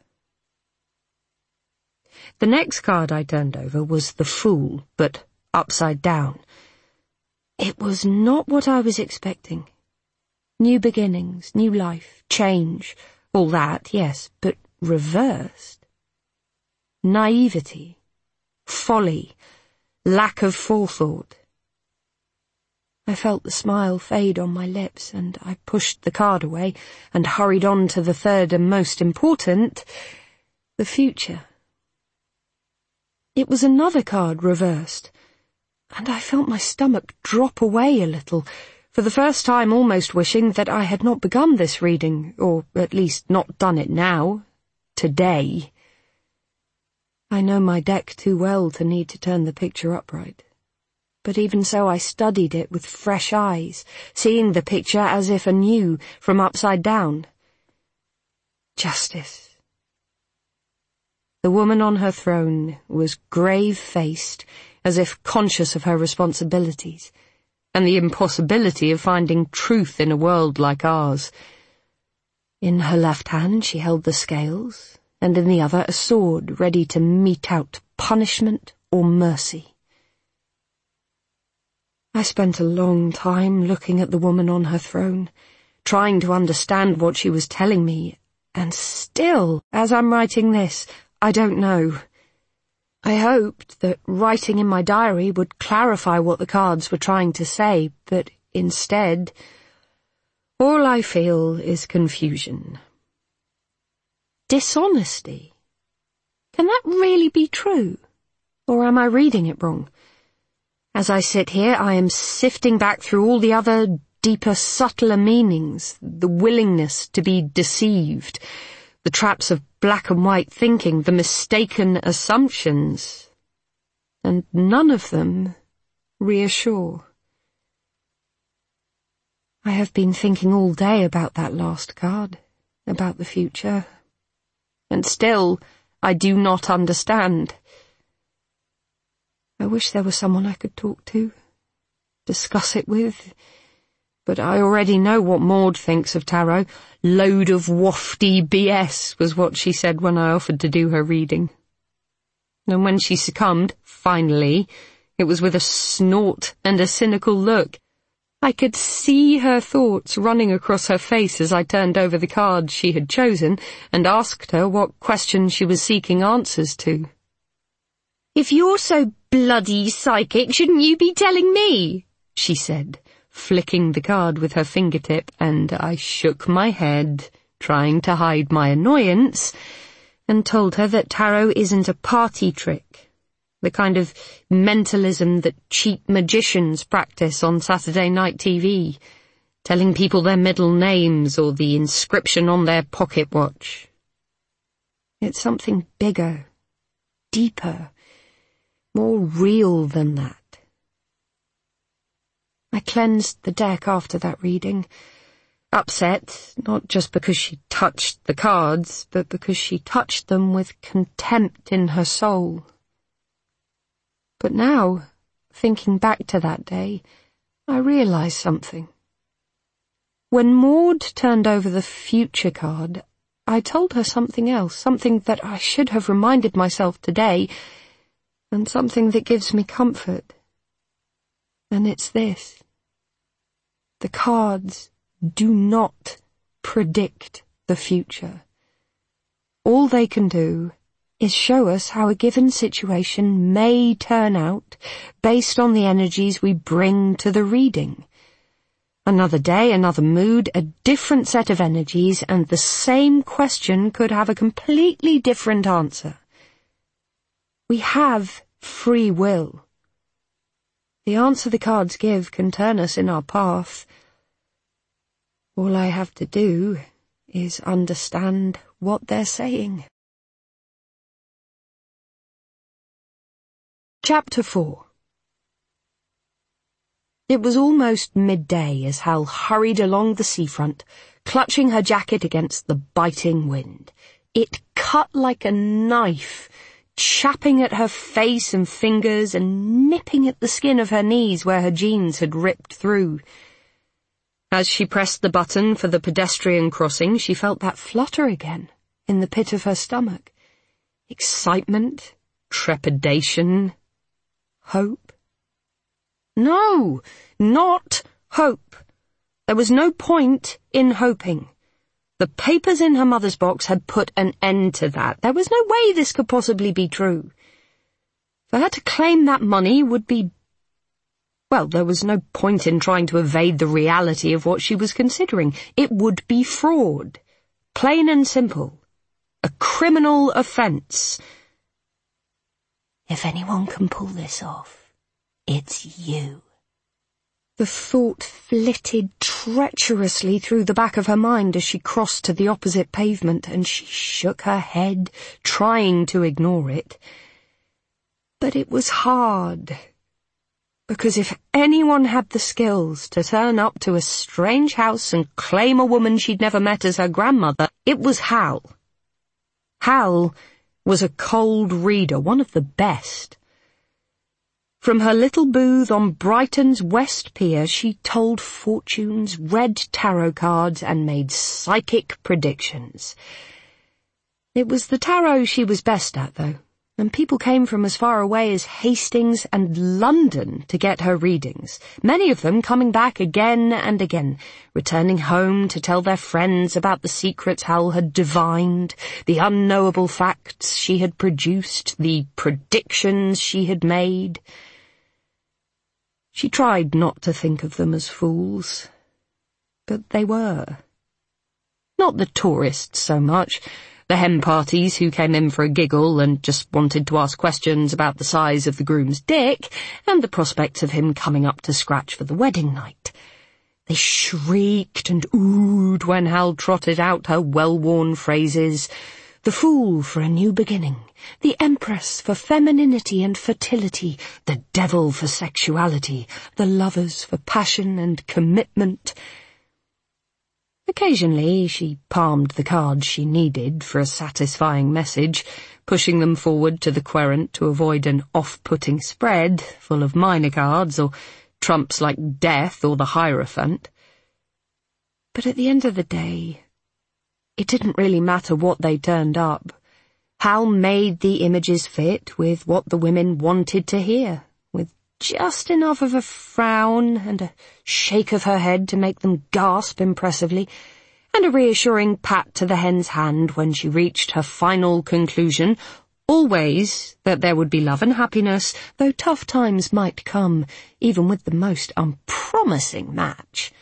[SPEAKER 2] The next card I turned over was the Fool, but upside down. It was not what I was expecting. New beginnings, new life, change, all that, yes, but reversed. Naivety, folly, lack of forethought. I felt the smile fade on my lips, and I pushed the card away and hurried on to the third and most important, the future. It was another card reversed, and I felt my stomach drop away a little, for the first time almost wishing that I had not begun this reading, or at least not done it now, today. I know my deck too well to need to turn the picture upright. But even so I studied it with fresh eyes, seeing the picture as if anew, from upside down. Justice. The woman on her throne was grave-faced, as if conscious of her responsibilities, and the impossibility of finding truth in a world like ours. In her left hand she held the scales, and in the other a sword ready to mete out punishment or mercy. I spent a long time looking at the woman on her throne, trying to understand what she was telling me, and still, as I'm writing this, I don't know. I hoped that writing in my diary would clarify what the cards were trying to say, but instead, all I feel is confusion. Dishonesty. Can that really be true? Or am I reading it wrong? As I sit here, I am sifting back through all the other, deeper, subtler meanings, the willingness to be deceived, the traps of black and white thinking, the mistaken assumptions, and none of them reassure. I have been thinking all day about that last card, about the future, and still I do not understand. I wish there was someone I could talk to, discuss it with, but I already know what Maud thinks of tarot. Load of wafty B S was what she said when I offered to do her reading. And when she succumbed, finally, it was with a snort and a cynical look. I could see her thoughts running across her face as I turned over the cards she had chosen and asked her what questions she was seeking answers to. "If you're so bloody psychic, shouldn't you be telling me?" she said, flicking the card with her fingertip, and I shook my head, trying to hide my annoyance, and told her that tarot isn't a party trick, the kind of mentalism that cheap magicians practice on Saturday night T V, telling people their middle names or the inscription on their pocket watch. It's something bigger, deeper, more real than that. I cleansed the deck after that reading, upset, not just because she touched the cards, but because she touched them with contempt in her soul. But now, thinking back to that day, I realized something. When Maud turned over the future card, I told her something else, something that I should have reminded myself today, and something that gives me comfort. And it's this. The cards do not predict the future. All they can do is show us how a given situation may turn out based on the energies we bring to the reading. Another day, another mood, a different set of energies, and the same question could have a completely different answer. We have free will. The answer the cards give can turn us in our path. All I have to do is understand what they're saying. Chapter four. It was almost midday as Hal hurried along the seafront, clutching her jacket against the biting wind. It cut like a knife, chapping at her face and fingers and nipping at the skin of her knees where her jeans had ripped through. As she pressed the button for the pedestrian crossing, she felt that flutter again in the pit of her stomach. Excitement, trepidation, hope. No, not hope. There was no point in hoping. The papers in her mother's box had put an end to that. There was no way this could possibly be true. For her to claim that money would be... Well, there was no point in trying to evade the reality of what she was considering. It would be fraud. Plain and simple. A criminal offence. If anyone can pull this off, it's you. The thought flitted treacherously through the back of her mind as she crossed to the opposite pavement, and she shook her head, trying to ignore it. But it was hard, because if anyone had the skills to turn up to a strange house and claim a woman she'd never met as her grandmother, it was Hal. Hal was a cold reader, one of the best. From her little booth on Brighton's West Pier, she told fortunes, read tarot cards, and made psychic predictions. It was the tarot she was best at, though, and people came from as far away as Hastings and London to get her readings, many of them coming back again and again, returning home to tell their friends about the secrets Hal had divined, the unknowable facts she had produced, the predictions she had made. She tried not to think of them as fools, but they were. Not the tourists so much, the hen parties who came in for a giggle and just wanted to ask questions about the size of the groom's dick and the prospects of him coming up to scratch for the wedding night. They shrieked and oohed when Hal trotted out her well-worn phrases: the fool for a new beginning, the empress for femininity and fertility, the devil for sexuality, the lovers for passion and commitment. Occasionally she palmed the cards she needed for a satisfying message, pushing them forward to the querent to avoid an off-putting spread full of minor cards or trumps like death or the Hierophant. But at the end of the day, it didn't really matter what they turned up. Hal made the images fit with what the women wanted to hear, with just enough of a frown and a shake of her head to make them gasp impressively, and a reassuring pat to the hen's hand when she reached her final conclusion, always that there would be love and happiness, though tough times might come, even with the most unpromising match.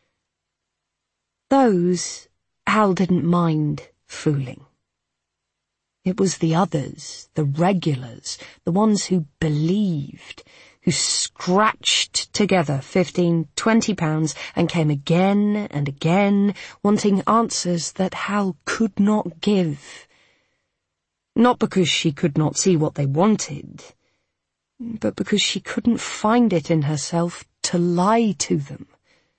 [SPEAKER 2] Those Hal didn't mind fooling. It was the others, the regulars, the ones who believed, who scratched together fifteen, twenty pounds and came again and again, wanting answers that Hal could not give. Not because she could not see what they wanted, but because she couldn't find it in herself to lie to them.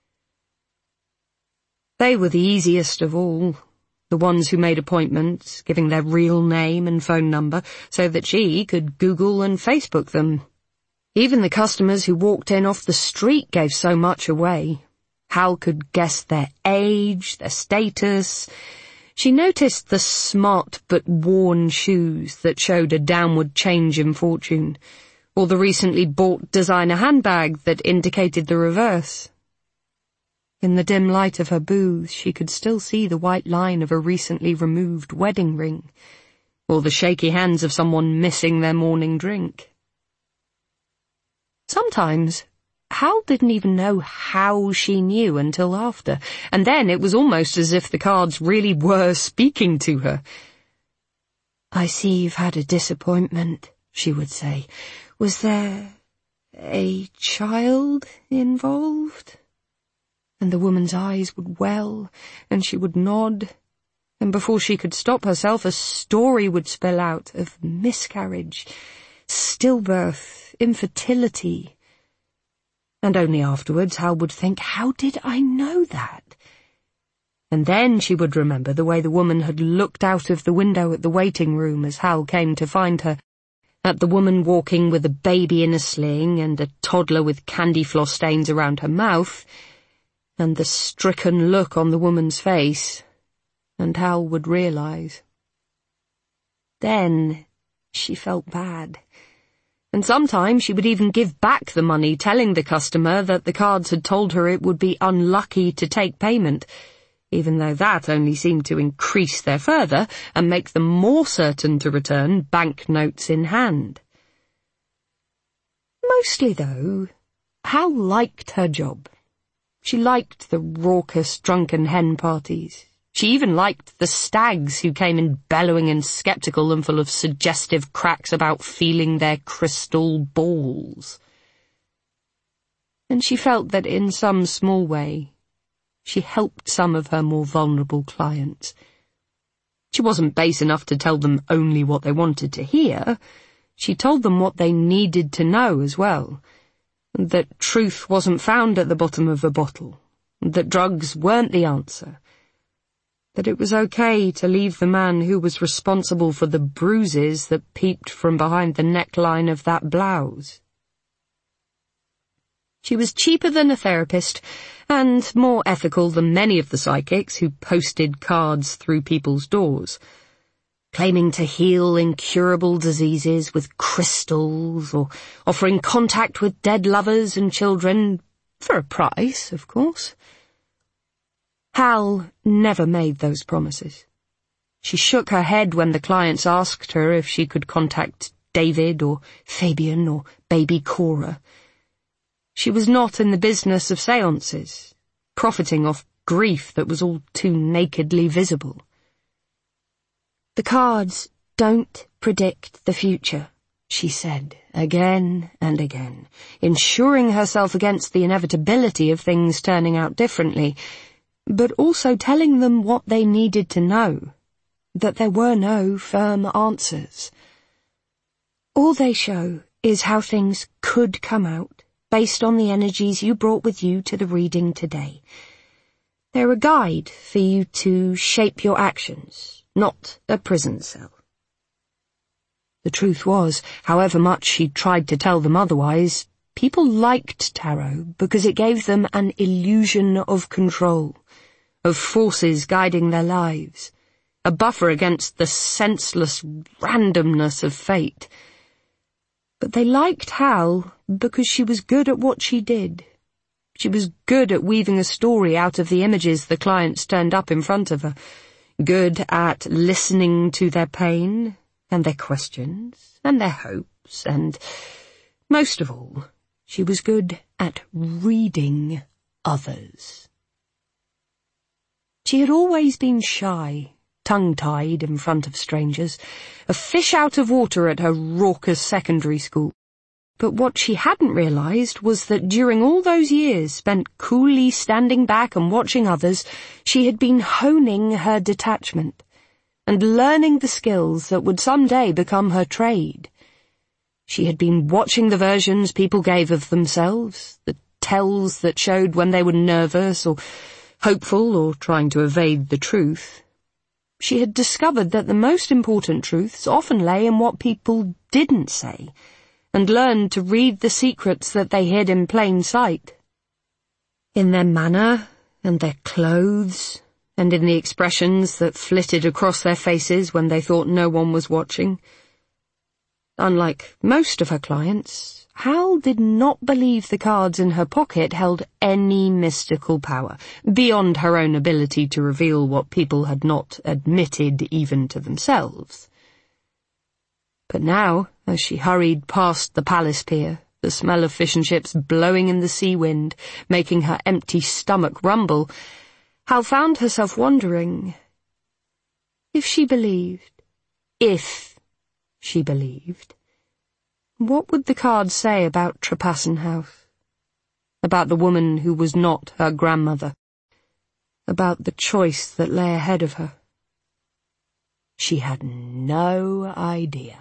[SPEAKER 2] They were the easiest of all, the ones who made appointments, giving their real name and phone number, so that she could Google and Facebook them. Even the customers who walked in off the street gave so much away. Hal could guess their age, their status. She noticed the smart but worn shoes that showed a downward change in fortune, or the recently bought designer handbag that indicated the reverse. In the dim light of her booth, she could still see the white line of a recently removed wedding ring, or the shaky hands of someone missing their morning drink. Sometimes, Hal didn't even know how she knew until after, and then it was almost as if the cards really were speaking to her. "I see you've had a disappointment," she would say. "Was there a child involved?" And the woman's eyes would well, and she would nod, and before she could stop herself, a story would spill out of miscarriage, stillbirth, infertility. And only afterwards Hal would think, how did I know that? And then she would remember the way the woman had looked out of the window at the waiting room as Hal came to find her, at the woman walking with a baby in a sling and a toddler with candy floss stains around her mouth, and the stricken look on the woman's face, and Hal would realize. Then she felt bad, and sometimes she would even give back the money, telling the customer that the cards had told her it would be unlucky to take payment, even though that only seemed to increase their further and make them more certain to return banknotes in hand. Mostly, though, Hal liked her job. She liked the raucous, drunken hen parties. She even liked the stags who came in bellowing and sceptical and full of suggestive cracks about feeling their crystal balls. And she felt that in some small way, she helped some of her more vulnerable clients. She wasn't base enough to tell them only what they wanted to hear. She told them what they needed to know as well. That truth wasn't found at the bottom of a bottle, that drugs weren't the answer, that it was okay to leave the man who was responsible for the bruises that peeped from behind the neckline of that blouse. She was cheaper than a therapist, and more ethical than many of the psychics who posted cards through people's doors, claiming to heal incurable diseases with crystals, or offering contact with dead lovers and children, for a price, of course. Hal never made those promises. She shook her head when the clients asked her if she could contact David or Fabian or baby Cora. She was not in the business of seances, profiting off grief that was all too nakedly visible. The cards don't predict the future, she said again and again, insuring herself against the inevitability of things turning out differently, but also telling them what they needed to know, that there were no firm answers. All they show is how things could come out, based on the energies you brought with you to the reading today. They're a guide for you to shape your actions, not a prison cell. The truth was, however much she tried to tell them otherwise, people liked tarot because it gave them an illusion of control, of forces guiding their lives, a buffer against the senseless randomness of fate. But they liked Hal because she was good at what she did. She was good at weaving a story out of the images the clients turned up in front of her, good at listening to their pain and their questions and their hopes, and, most of all, she was good at reading others. She had always been shy, tongue-tied in front of strangers, a fish out of water at her raucous secondary school. But what she hadn't realized was that during all those years spent coolly standing back and watching others, she had been honing her detachment and learning the skills that would someday become her trade. She had been watching the versions people gave of themselves, the tells that showed when they were nervous or hopeful or trying to evade the truth. She had discovered that the most important truths often lay in what people didn't say, and learned to read the secrets that they hid in plain sight. In their manner, and their clothes, and in the expressions that flitted across their faces when they thought no one was watching. Unlike most of her clients, Hal did not believe the cards in her pocket held any mystical power, beyond her own ability to reveal what people had not admitted even to themselves. But now, as she hurried past the palace pier, the smell of fish and chips blowing in the sea wind, making her empty stomach rumble, Hal found herself wondering if she believed, if she believed, what would the cards say about Trepassen House? About the woman who was not her grandmother? About the choice that lay ahead of her? She had no idea.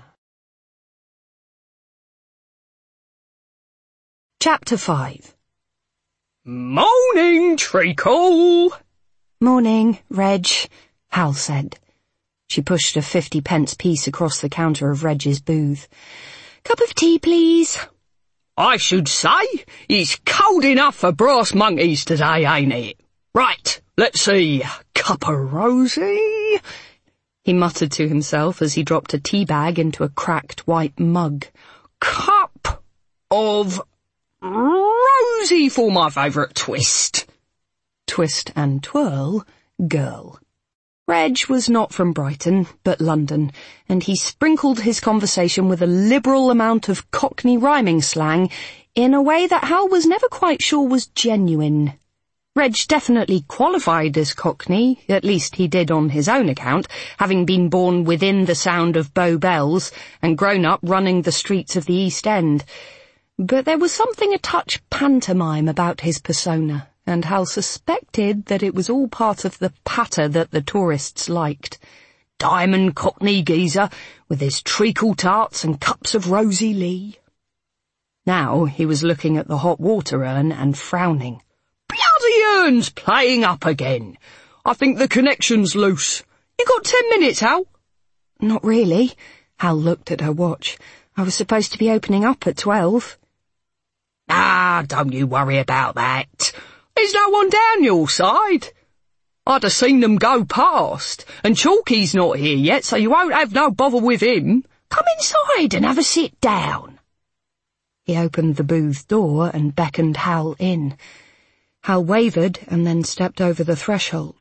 [SPEAKER 2] Chapter five.
[SPEAKER 1] Morning, Treacle!
[SPEAKER 2] Morning, Reg, Hal said. She pushed a fifty pence piece across the counter of Reg's booth. Cup of tea, please.
[SPEAKER 1] I should say it's cold enough for brass monkeys today, ain't it? Right, let's see. Cup of rosy,
[SPEAKER 2] he muttered to himself as he dropped a tea bag into a cracked white mug.
[SPEAKER 1] Cup of rosy for my favourite twist.
[SPEAKER 2] Twist and twirl, girl. Reg was not from Brighton, but London, and he sprinkled his conversation with a liberal amount of Cockney rhyming slang in a way that Hal was never quite sure was genuine. Reg definitely qualified as Cockney, at least he did on his own account, having been born within the sound of Bow Bells and grown up running the streets of the East End. But there was something a touch pantomime about his persona, and Hal suspected that it was all part of the patter that the tourists liked. Diamond Cockney geezer, with his treacle tarts and cups of rosy lee. Now he was looking at the hot water urn and frowning.
[SPEAKER 1] Bloody urn's playing up again. I think the connection's loose. You got ten minutes, Hal?
[SPEAKER 2] Not really. Hal looked at her watch. I was supposed to be opening up at twelve.
[SPEAKER 1] Ah, don't you worry about that. There's no one down your side. I'd have seen them go past, and Chalky's not here yet, so you won't have no bother with him. Come inside and have a sit down.
[SPEAKER 2] He opened the booth door and beckoned Hal in. Hal wavered and then stepped over the threshold.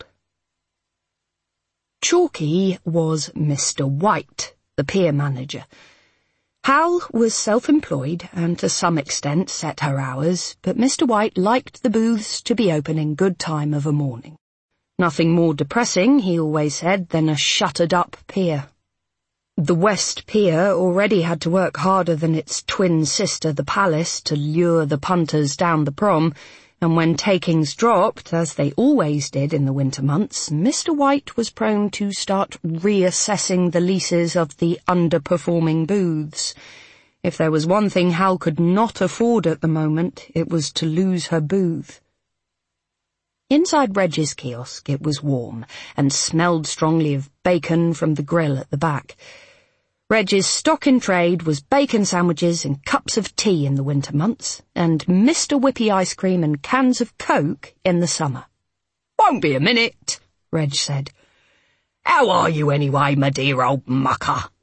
[SPEAKER 2] Chalky was Mister White, the pier manager. Hal was self-employed and to some extent set her hours, but Mister White liked the booths to be open in good time of a morning. Nothing more depressing, he always said, than a shuttered-up pier. The West Pier already had to work harder than its twin sister, the Palace, to lure the punters down the prom, and when takings dropped, as they always did in the winter months, Mister White was prone to start reassessing the leases of the underperforming booths. If there was one thing Hal could not afford at the moment, it was to lose her booth. Inside Reg's kiosk it was warm, and smelled strongly of bacon from the grill at the back. Reg's stock in trade was bacon sandwiches and cups of tea in the winter months, and Mister Whippy ice cream and cans of Coke in the summer.
[SPEAKER 1] Won't be a minute, Reg said. How are you anyway, my dear old mucker?